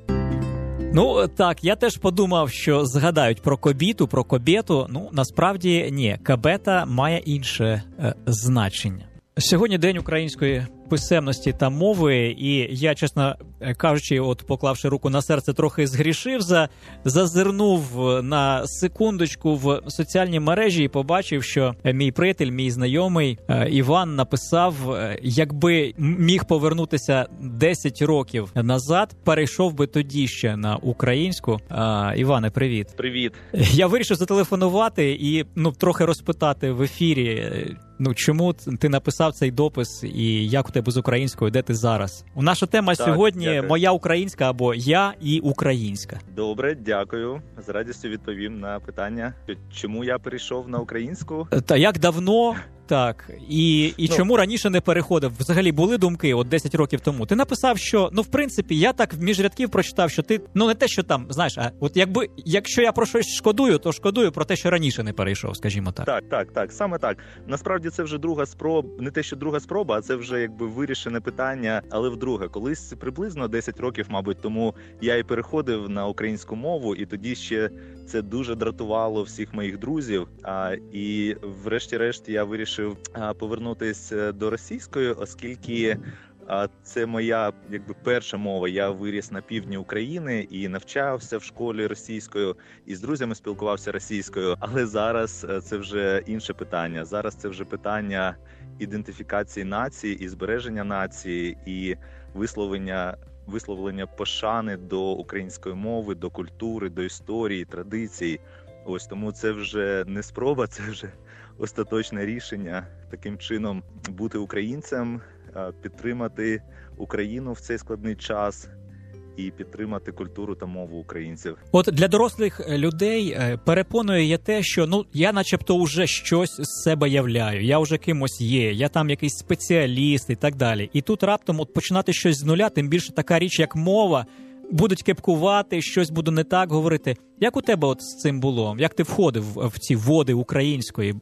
Ну, так, я теж подумав, що згадають про кобіту, про кобєту. Ну, насправді, ні, кебета має інше е, значення. Сьогодні День української писемності та мови, і я, чесно кажучи, от поклавши руку на серце, трохи згрішив, за, зазирнув на секундочку в соціальні мережі і побачив, що мій приятель, мій знайомий Іван написав, якби міг повернутися десять років назад, перейшов би тоді ще на українську. А, Іване, привіт. Привіт. Я вирішив зателефонувати і ну трохи розпитати в ефірі, ну чому ти написав цей допис і як у тебе з українською, де ти зараз? У наша тема так, сьогодні дякую. «Моя українська» або «Я і українська». Добре, дякую. З радістю відповім на питання, чому я перейшов на українську. Та як давно, так, і, і ну, чому раніше не переходив? Взагалі були думки от десять років тому. Ти написав, що, ну, в принципі, я так між рядків прочитав, що ти, ну, не те, що там, знаєш, а от якби, якщо я про щось шкодую, то шкодую про те, що раніше не перейшов, скажімо так. Так, так, так, саме так. Насправді це вже друга спроба, не те, що друга спроба, а це вже якби вирішене питання, але вдруге. Колись приблизно десять років, мабуть, тому я і переходив на українську мову, і тоді ще це дуже дратувало всіх моїх друзів. А, і врешті-решт я вирішив а, повернутися до російської, оскільки а, це моя якби перша мова. Я виріс на півдні України і навчався в школі російською, і з друзями спілкувався російською. Але зараз це вже інше питання. Зараз це вже питання ідентифікації нації і збереження нації, і висловлення висловлення пошани до української мови, до культури, до історії, традицій. Ось тому це вже не спроба, це вже остаточне рішення. Таким чином бути українцем, підтримати Україну в цей складний час і підтримати культуру та мову українців. От для дорослих людей перепоною є те, що ну я начебто вже щось з себе являю, я вже кимось є, я там якийсь спеціаліст і так далі. І тут раптом от починати щось з нуля, тим більше така річ, як мова, будуть кепкувати, щось буду не так говорити. Як у тебе от з цим було? Як ти входив в ці води української?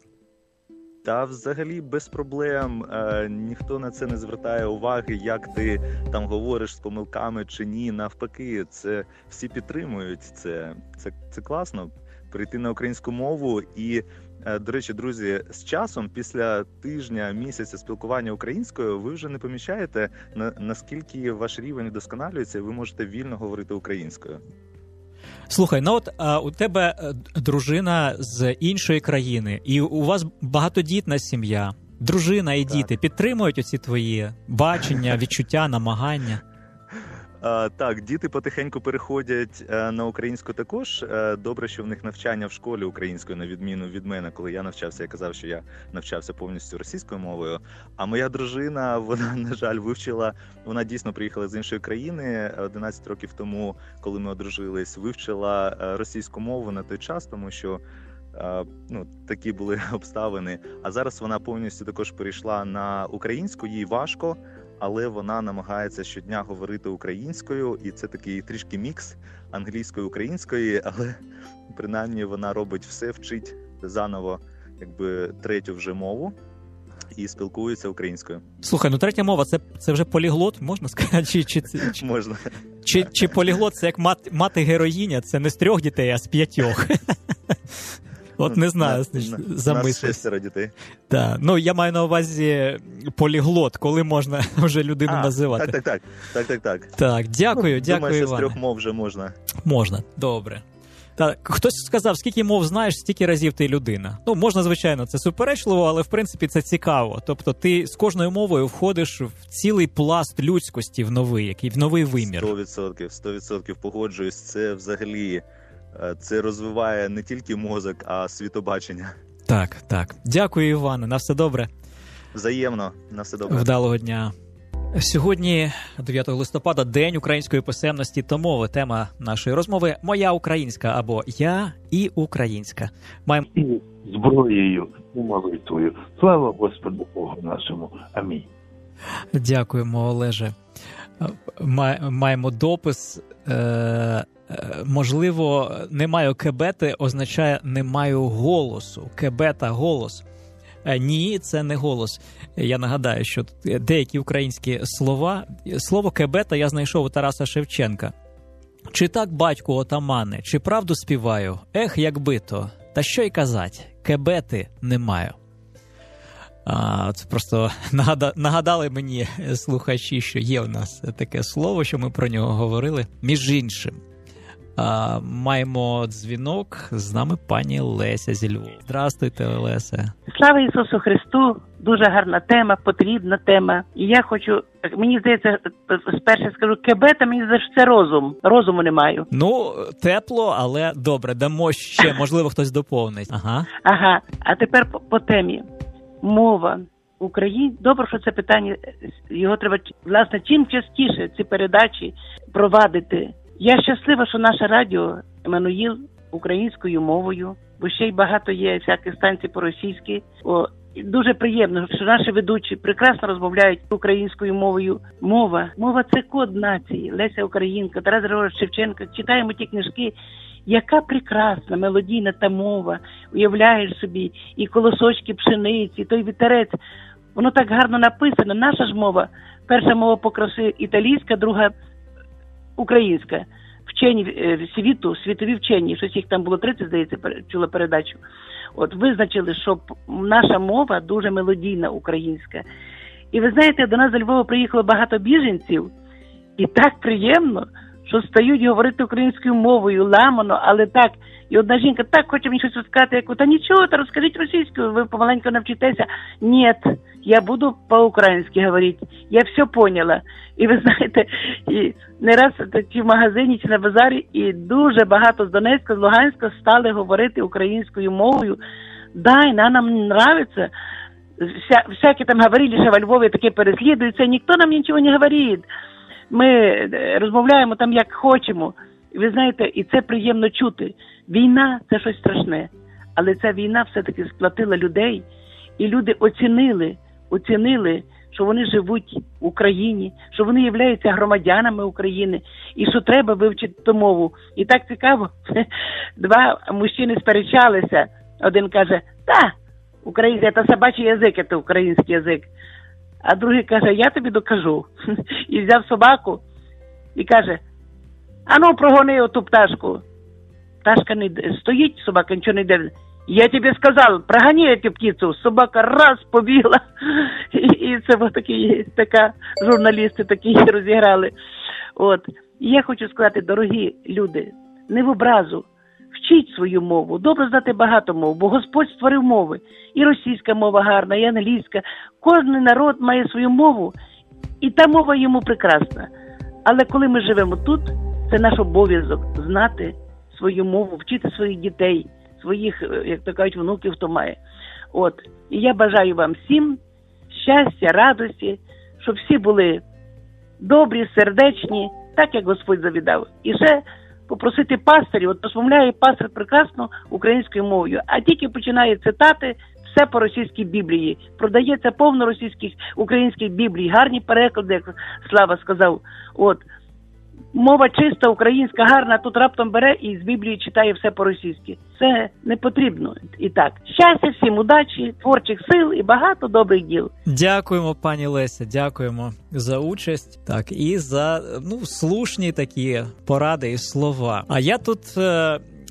Та взагалі без проблем, е, ніхто на це не звертає уваги, як ти там говориш з помилками чи ні. Навпаки, це всі підтримують це. Це, це класно, перейти на українську мову. І, е, до речі, друзі, з часом, після тижня, місяця спілкування українською, ви вже не помічаєте, на, наскільки ваш рівень вдосконалюється, і ви можете вільно говорити українською. Слухай, ну от а, у тебе дружина з іншої країни, і у вас багатодітна сім'я, дружина і діти підтримують оці твої бачення, відчуття, намагання? А, так, діти потихеньку переходять а, на українську також. А, добре, що в них навчання в школі українською, на відміну від мене. Коли я навчався, я казав, що я навчався повністю російською мовою. А моя дружина, вона, на жаль, вивчила, вона дійсно приїхала з іншої країни одинадцять років тому, коли ми одружились, вивчила російську мову на той час, тому що а, ну, такі були обставини. А зараз вона повністю також перейшла на українську, їй важко, але вона намагається щодня говорити українською, і це такий трішки мікс англійської, української, але принаймні вона робить все, вчить заново якби третю вже мову і спілкується українською. Слухай, ну третя мова, це, це вже поліглот, можна сказати? Чи, чи, чи, можна. Чи, чи поліглот, це як мати, мати героїня, це не з трьох дітей, а з п'ятьох? От не знаю, замислюсь. У нас шестеро дітей. Так, ну я маю на увазі поліглот, коли можна вже людину а, називати. Так, так, так. Так, так, так. Так, дякую, ну, дякую, думаю, що Іване. з трьох мов вже можна. Можна, добре. Так, хтось сказав, скільки мов знаєш, стільки разів ти людина. Ну, можна, звичайно, це суперечливо, але, в принципі, це цікаво. Тобто ти з кожною мовою входиш в цілий пласт людськості в новий, який в новий вимір. сто відсотків, сто відсотків погоджуюсь. Це взагалі, це розвиває не тільки мозок, а світобачення. Так, так. Дякую, Іване. На все добре. Взаємно. На все добре. Вдалого дня. Сьогодні, дев'ятого листопада, День української писемності та мови. Тема нашої розмови «Моя українська» або «Я і українська». Маємо... І зброєю, і молитвою. Слава Господу Богу нашому. Амінь. Дякуємо, Олеже. Маємо допис. Е- можливо, «не маю кебети» означає «не маю голосу». Кебета – голос. Ні, це не голос. Я нагадаю, що деякі українські слова, слово «кебета» я знайшов у Тараса Шевченка. «Чи так, батьку отамане, чи правду співаю? Ех, якби то, та що й казать, кебети не маю». А, це просто нагадали мені слухачі, що є у нас таке слово, що ми про нього говорили. Між іншим, а, маємо дзвінок, з нами пані Леся зі Львова. Здравствуйте, Леся. Слава Ісусу Христу! Дуже гарна тема, потрібна тема. І я хочу, мені здається, спершу скажу, кебета, мені здається, що це розум. Розуму не маю. Ну, тепло, але добре, дамо ще, можливо, хтось доповнить. Ага. Ага, а тепер по, по темі. Мова Україні. Добре, що це питання, його треба, власне, чим частіше ці передачі провадити. Я щаслива, що наше радіо «Еммануїл» українською мовою, бо ще й багато є всяких станцій по-російськи. О, дуже приємно, що наші ведучі прекрасно розмовляють українською мовою. Мова. Мова – це код нації. Леся Українка, Тарас Григорович Шевченко. Читаємо ті книжки. Яка прекрасна, мелодійна та мова. Уявляєш собі, і колосочки пшениці, той вітерець. Воно так гарно написано. Наша ж мова, перша мова по красі італійська, друга українська. Вчені світу, світові вчені, щось їх там було тридцять, здається, чула передачу. От визначили, що наша мова дуже мелодійна, українська. І ви знаєте, до нас до Львова приїхало багато біженців, і так приємно, що стають говорити українською мовою, ламано, але так. І одна жінка так хоче мені щось розказати, як, та нічого, та розкажіть російською, ви помаленько навчитеся. Ні, я буду по-українськи говорити, я все поняла. І ви знаєте, і не раз чи в магазині, чи на базарі, і дуже багато з Донецька, з Луганська стали говорити українською мовою. Дай, на нам нравиться. Вся, всякі там говорили, що во Львові таке переслідується, ніхто нам нічого не говорить. Ми розмовляємо там, як хочемо. І ви знаєте, і це приємно чути. Війна – це щось страшне. Але ця війна все-таки сплатила людей. І люди оцінили, оцінили, що вони живуть в Україні, що вони являються громадянами України. І що треба вивчити ту мову. І так цікаво. Два мужчини сперечалися. Один каже, та, український, це собачий язик, це український язик. А другий каже, я тобі докажу. І взяв собаку і каже, а ну прогони оту пташку. Пташка не йде. Стоїть, собака нічого не йде. Я тобі сказав, прогони цю птицю. Собака раз побігла. І, і це вот такі, така, журналісти такі розіграли. От. І я хочу сказати, дорогі люди, не в образу. Вчіть свою мову, добре знати багато мов, бо Господь створив мови. І російська мова гарна, і англійська. Кожен народ має свою мову, і та мова йому прекрасна. Але коли ми живемо тут, це наш обов'язок знати свою мову, вчити своїх дітей, своїх, як то кажуть, внуків, хто має. От. І я бажаю вам всім щастя, радості, щоб всі були добрі, сердечні, так як Господь завідав. І ще попросити пастирів, от розмовляє пастир прекрасно українською мовою, а тільки починає цитати все по російській Біблії. Продається повно російських, українських Біблій, гарні переклади, як Слава сказав. От. Мова чиста, українська, гарна, тут раптом бере і з Біблії читає все по-російськи. Це не потрібно. І так, щастя всім, удачі, творчих сил і багато добрих діл. Дякуємо, пані Леся, дякуємо за участь, так, і за, ну, слушні такі поради і слова. А я тут е,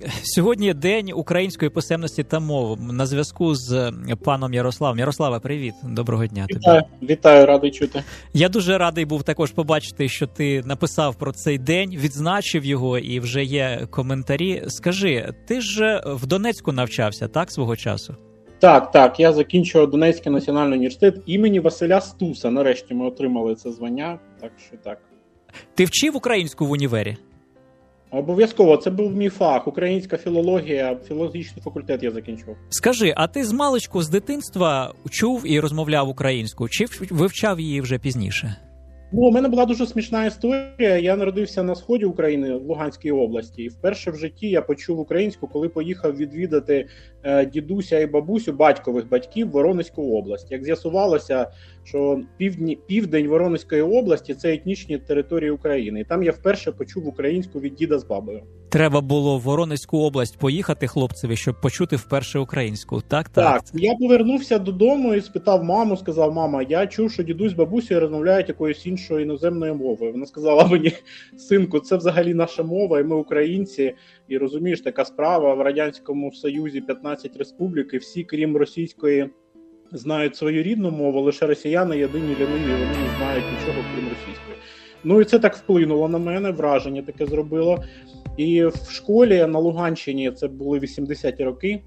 Сьогодні День української писемності та мови. На зв'язку з паном Ярославом. Ярославе, привіт. Доброго дня тобі. Вітаю, вітаю, радий чути. Я дуже радий був також побачити, що ти написав про цей день, відзначив його і вже є коментарі. Скажи, ти ж в Донецьку навчався, так, свого часу? Так, так, я закінчував Донецький національний університет імені Василя Стуса. Нарешті ми отримали це звання, так що так. Ти вчив українську в універі? Обов'язково, це був мій фах, українська філологія, філологічний факультет я закінчував. Скажи, а ти з маличку, з дитинства чув і розмовляв українську, чи вивчав її вже пізніше? Ну, у мене була дуже смішна історія. Я народився на сході України, в Луганській області. І вперше в житті я почув українську, коли поїхав відвідати е, дідуся і бабусю батькових батьків в Воронезьку область. Як з'ясувалося, що півдні, південь Воронезької області – це етнічні території України. І там я вперше почув українську від діда з бабою. Треба було в Воронезьку область поїхати хлопцеві, щоб почути вперше українську, так? Так, так. Я повернувся додому і спитав маму, сказав: мама, я чув, що дідусь з бабусею розмовляють якоюсь іншою іноземною мовою. Вона сказала мені: синку, це взагалі наша мова, і ми українці. І розумієш, така справа, в Радянському Союзі п'ятнадцять республік, і всі, крім російської, знають свою рідну мову, лише росіяни єдині ліниві, вони не знають нічого, крім російської. Ну і це так вплинуло на мене, враження таке зробило. І в школі на Луганщині, це були вісімдесяті роки,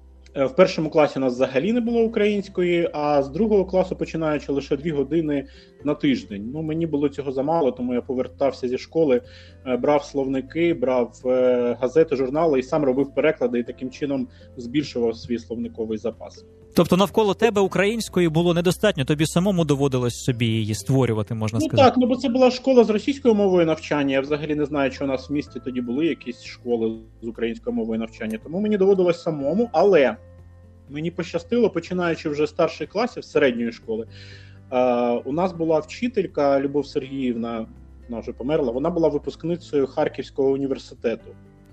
в першому класі у нас взагалі не було української, а з другого класу починаючи лише дві години на тиждень. Ну, мені було цього замало, тому я повертався зі школи, брав словники, брав газети, журнали і сам робив переклади, і таким чином збільшував свій словниковий запас. Тобто навколо тебе української було недостатньо, тобі самому доводилось собі її створювати, можна ну, сказати? Так, ну бо це була школа з російською мовою навчання, я взагалі не знаю, чи у нас в місті тоді були якісь школи з українською мовою навчання, тому мені доводилось самому, але мені пощастило, починаючи вже з старших класів, з середньої школи, е, у нас була вчителька Любов Сергіївна, вона вже померла, вона була випускницею Харківського університету.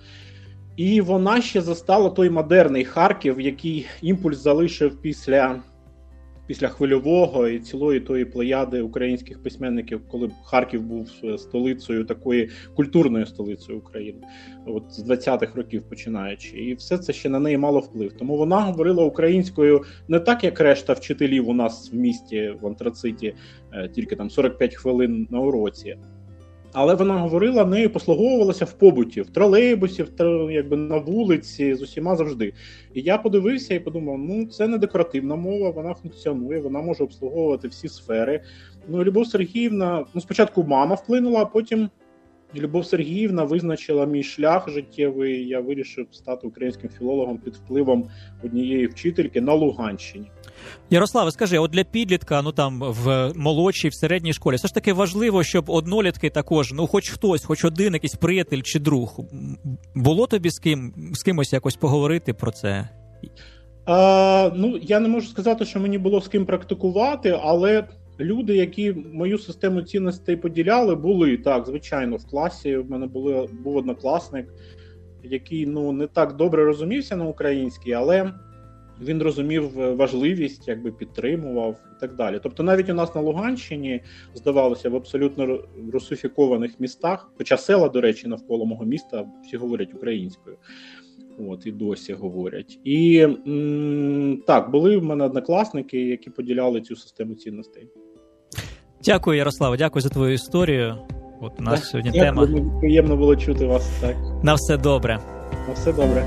І вона ще застала той модерний Харків, який імпульс залишив після, після Хвильового і цілої тої плеяди українських письменників, коли Харків був столицею, такої культурною столицею України, от з двадцятих років починаючи. І все це ще на неї мало вплив. Тому вона говорила українською не так, як решта вчителів у нас в місті, в Антрациті, тільки там сорок п'ять хвилин на уроці. Але вона говорила, нею послуговувалася в побуті, в тролейбусі, в, якби на вулиці, з усіма завжди. І я подивився і подумав, ну це не декоративна мова, вона функціонує, вона може обслуговувати всі сфери. Ну, Любов Сергіївна, ну спочатку мама вплинула, а потім Любов Сергіївна визначила мій шлях життєвий, я вирішив стати українським філологом під впливом однієї вчительки на Луганщині. Ярославе, скажи, от для підлітка, ну там в молодшій, в середній школі, все ж таки важливо, щоб однолітки також, ну хоч хтось, хоч один якийсь приятель чи друг. Було тобі з ким, з кимось якось поговорити про це? А, ну, я не можу сказати, що мені було з ким практикувати, але люди, які мою систему цінностей поділяли, були, так, звичайно, в класі. В мене були, був однокласник, який, ну, не так добре розумівся на українській, але він розумів важливість, якби підтримував і так далі. Тобто навіть у нас на Луганщині, здавалося, в абсолютно русифікованих містах, хоча села, до речі, навколо мого міста всі говорять українською. От, і досі говорять. І м- так, були в мене однокласники, які поділяли цю систему цінностей. Дякую, Ярославе, дякую за твою історію. От у нас так, сьогодні дякую, тема. Мені приємно було чути вас. Так. На все добре. На все добре.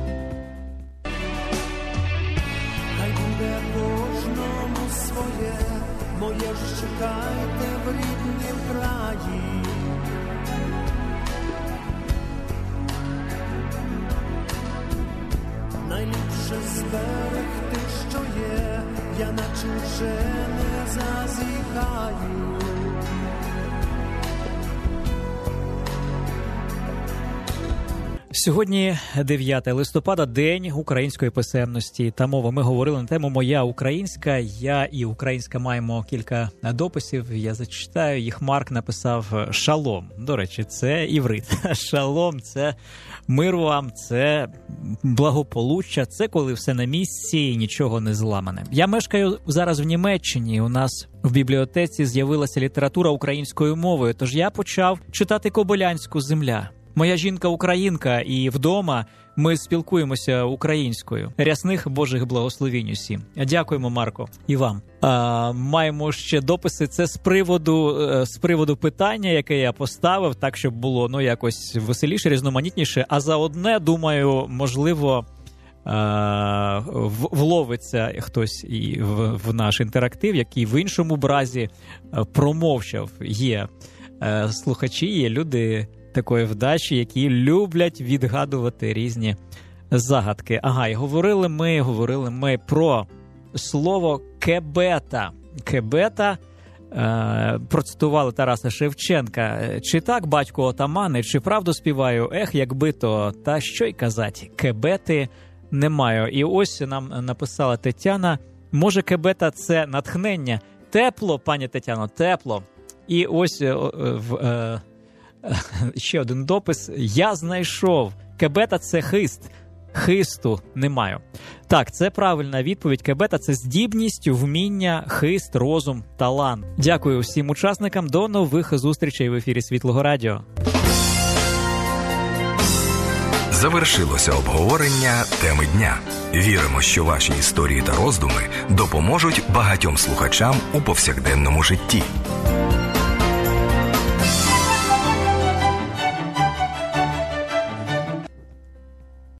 Моє ж чекайте в ріднім краї. Найліпше зберегти, що є, я наче вже не зазіхаю. Сьогодні дев'яте листопада, День української писемності та мови. Ми говорили на тему «Моя українська». Я і українська маємо кілька дописів. Я зачитаю їх. Марк написав «Шалом». До речі, це іврит. Шалом – це мир вам, це благополуччя, це коли все на місці і нічого не зламане. Я мешкаю зараз в Німеччині. У нас в бібліотеці з'явилася література українською мовою, тож я почав читати Кобилянську «Земля». Моя жінка українка, і вдома ми спілкуємося українською. Рясних Божих благословінь усім. Дякуємо, Марко, і вам. А, маємо ще дописи. Це з приводу, з приводу питання, яке я поставив, так, щоб було ну якось веселіше, різноманітніше. А за одне, думаю, можливо, а, вловиться хтось і в, в наш інтерактив, який в іншому бразі промовчав. Є а, слухачі, є люди такої вдачі, які люблять відгадувати різні загадки. Ага, і говорили ми, говорили ми про слово «кебета». «Кебета» е, процитували Тараса Шевченка. Чи так, батько отамане, чи правду співаю? Ех, якби то, та що й казать, кебети не маю. І ось нам написала Тетяна, може кебета – це натхнення? Тепло, пані Тетяно, тепло. І ось е, в... Е, ще один допис. Я знайшов. Кебета – це хист. Хисту не маю. Так, це правильна відповідь. Кебета – це здібність, вміння, хист, розум, талант. Дякую всім учасникам. До нових зустрічей в ефірі Світлого Радіо. Завершилося обговорення теми дня. Віримо, що ваші історії та роздуми допоможуть багатьом слухачам у повсякденному житті.